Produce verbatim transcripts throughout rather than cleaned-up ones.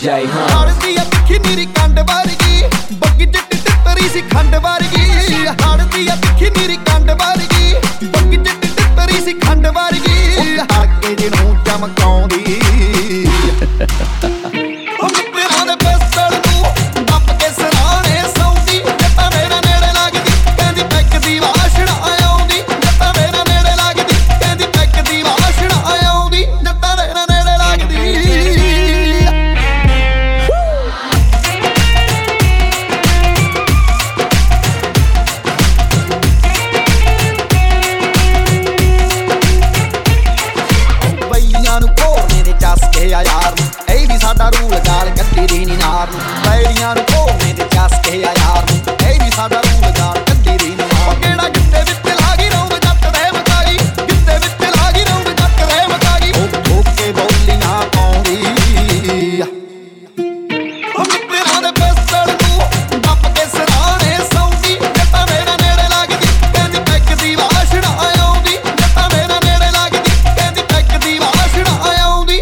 D J ਹੜਦੀ ਆ ਤਿੱਖੀ ਨੀਰੀ ਕੰਡ ਵਰਗੀ, ਬੱਗੀ ਚਿੱਟੀ ਟਿੱਤਰੀ ਸੀ ਖੰਡ ਵਰਗੀ। ਹੜਦੀ ਆ ਤਿੱਖੀ ਨੀਰੀ ਕੰਡ ਵਰਗੀ, ਬੱਗੀ ਚਿੱਟੀ ਟਿੱਤਰੀ ਸੀ ਖੰਡ ਵਰਗੀ। ਤੜਕੇ ਜਿਹਨੂੰ ਚਮਕਾਉਂਦੀ ਯਾਰ ਨੂੰ ਇਹ ਵੀ ਸਾਡਾ ਰੂਲ ਗਾਲ ਕੱਢੀ ਦੀ ਨੀ ਨਾਰ ਨੂੰ। ਬੈੜੀਆਂ ਨੂੰ ਕੋਨੇ ਤੇ ਚੱਸ ਕੇ ਆ ਯਾਰ ਨੂੰ ਇਹ ਵੀ ਸਾਡਾ ਰੂਲ ਗਾਲ ਕੱਢੀ ਦੀ ਨੀ ਨਾਰ। ਕਿਹੜਾ ਗਿੱਤੇ ਵਿੱਚ ਲਾ ਗਈ ਰੌਂਦ ਜੱਟ ਦੇ ਮਕਾਈ, ਗਿੱਤੇ ਵਿੱਚ ਲਾ ਗਈ ਰੌਂਦ ਜੱਟ ਦੇ ਮਕਾਈ। ਉਹ ਠੋਕ ਕੇ ਬੋਲੀਆਂ ਪਾਉਂਦੀ ਉਹ ਮਿੱਤਰਾਂ ਦੇ ਪਿਸਤਲ ਨੂੰ ਦੱਬ ਕੇ ਸਰਾਣੇ ਸੌਂਦੀ। ਜੱਟਾਂ ਮੇਰਾ ਨੇੜੇ ਲੱਗਦੀ ਕਹਿੰਦੀ ਪੈਕ ਦੀ ਵਾਸ਼ਣਾ ਆਉਂਦੀ। ਜੱਟਾਂ ਮੇਰਾ ਨੇੜੇ ਲੱਗਦੀ ਕਹਿੰਦੀ ਪੈਕ ਦੀ ਵਾਸ਼ਣਾ ਆਉਂਦੀ।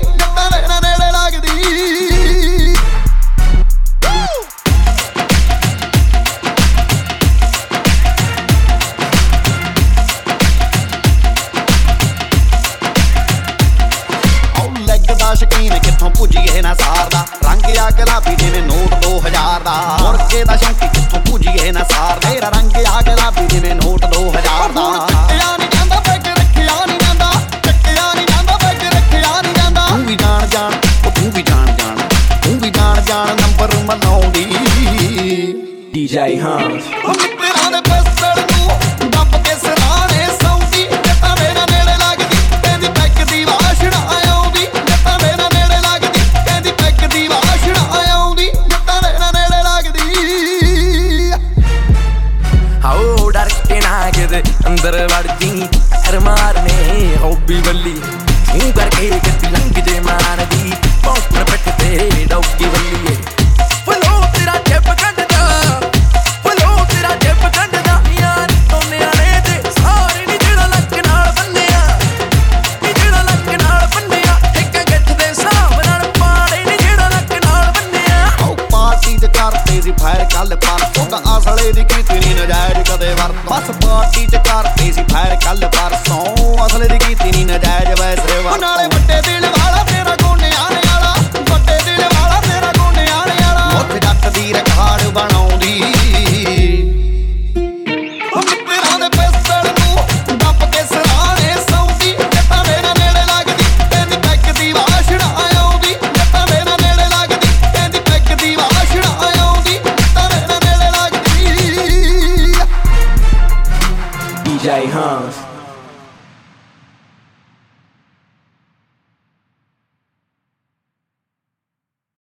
ਸ਼ਕੀਨ ਕਿੱਥੋਂ ਪੁੱਜੀਏ ਨਾ ਸਾਰਦਾ, ਰੰਗ ਆ ਗੁਲਾਬੀ ਜਿਵੇਂ ਨੋਟ ਦੋ ਹਜ਼ਾਰ ਦਾ। ਮੁਰਗੇ ਦਾ ਸ਼ੌਂਕੀ ਕਿੱਥੋਂ ਪੁੱਜੀਏ ਨਾ ਸਾਰਦਾ, ਤੇਰਾ ਰੰਗ ਆ ਗੁਲਾਬੀ ਜਿਵੇਂ ਨੋਟ ਦੋ ਹਜ਼ਾਰ ਦਾ। ਚੱਕਿਆ ਨੀ ਜਾਂਦਾ ਪੈਗ ਰੱਖਿਆ ਨੀ ਜਾਂਦਾ, ਚੱਕਿਆ ਨੀ ਜਾਂਦਾ ਪੈਗ ਰੱਖਿਆ ਨੀ ਜਾਂਦਾ। ਤੂੰ ਵੀ ਜਾਣ ਜਾਣ ਉਹ ਤੂੰ ਵੀ ਜਾਣ ਜਾਣ ਤੂੰ ਵੀ ਜਾਣ ਜਾਣ ਨੰਬਰ ਮਨਾਉਂਦੀ ਡੀ ਜੇ ਹੰਸ। ਉਹ ਮਿੱਤਰਾਂ ਦੇ ਪਿਸਤਲ ਨੂੰ ਦੱਬ ਕੇ ਸਰਾਣੇ ਸੌਂਦੀ। ਜੱਟਾਂ ਮੇਰਾ ਨੇੜੇ ਲੱਗਦੀ ਕਹਿੰਦੀ ਪੈਗ ਦੀ ਵਾਸ਼ਣਾ ਆਉਂਦੀ। ਜੱਟਾਂ ਮੇਰਾ ਨੇੜੇ ਲੱਗਦੀ ਕਹਿੰਦੀ ਪੈਗ ਦੀ ਵਾਸ਼ਣਾ ਆਉਂਦੀ। ਜੱਟਾਂ ਮੇਰਾ ਨੇੜੇ ਲੱਗਦੀ। ਹਾਓ ਡਰ ਕੇ ਨਾ ਕਿਤੇ ਅੰਦਰ ਵੜ ਜੀ, ਪੈਰ ਮਾਰਨੇ ਹੌਬੀ ਬੱਲੀ ਤੂੰ ਕਰਕੇ ਗੱਡੀ ਲੰਘ ਜੇ ਮਾਰਦੀ। ਪੌਂਪਰ ਪਿੱਠ ਤੇ ਡੌਗੀ ਬੱਲੀਏ ਫਲੋ ਤੇਰਾ ਜੱਬ ਕੱਢਦਾ, ਫਲੋ ਤੇਰਾ ਜੱਬ ਕੱਢਦਾ। ਯਾਰ ਤੋਨਿਆਂ ਨੇ ਤੇ ਸਾਰੇ ਨੀ ਜਿਹੜਾ ਲੱਕ ਨਾਲ ਬੰਨਿਆ, ਨੀ ਜਿਹੜਾ ਲੱਕ ਨਾਲ ਬੰਨਿਆ। ਇੱਕ ਗਿੱਠ ਦੇ ਹਿਸਾਬ ਨਾਲ ਪਾੜੇ ਨੀ ਜਿਹੜਾ ਲੱਕ ਨਾਲ ਬੰਨਿਆ। ਉਹ ਪਾਰਟੀ ਚ ਕਰਤੇ ਸੀ ਫਾਇਰ ਕੱਲ ਪਰਸੋਂ ਦਾ, ਅਸਲੇ ਦੀ ਕੀਤੀ ਨੀ ਨਜਾਇਜ਼ ਕਦੇ ਵਰਤ। ਬਸ ਪਾਰਟੀ ਚ ਕਰਤੇ ਸੀ ਫਾਇਰ ਕੱਲ ਪਰਸੋਂ, ਅਸਲੇ ਦੀ ਕੀਤੀ ਨੀ ਨਜਾਇਜ਼ ਵੈਸੇ ਵਰਤ। ਨਾਲੇ ਵੱਡੇ ਦਿਲ ਵਾਲਾ ਤੇਰਾ ਗੋਨਿਆਂ ਨੇ ਵਾਲਾ, ਵੱਡੇ ਦਿਲ ਵਾਲਾ ਤੇਰਾ ਗੋਨਿਆਂ ਨੇ ਵਾਲਾ। ਉੱਥੇ ਜੱਟ ਦੀ ਰਿਕਾਰਡ ਬਣਾਉਂਦੀ ਉਹ ਮਿੱਤਰਾਂ ਦੇ ਪਿਸਤਲ ਨੂੰ ਦੱਬ ਕੇ ਸਰਾਣੇ ਸੌਂਦੀ। ਜੱਟਾਂ ਮੇਰਾ ਨੇੜੇ ਲੱਗਦੀ ਕਹਿੰਦੀ ਪੈਗ ਦੀ ਵਾਸ਼ਣਾ ਆਉਂਦੀ। ਜੱਟਾਂ ਮੇਰਾ ਨੇੜੇ ਲੱਗਦੀ ਕਹਿੰਦੀ ਪੈਗ ਦੀ ਵਾਸ਼ਣਾ ਆਉਂਦੀ। ਜੱਟਾਂ ਮੇਰਾ ਨੇੜੇ ਲੱਗਦੀ ਡੀ ਜੇ ਹੰਸ।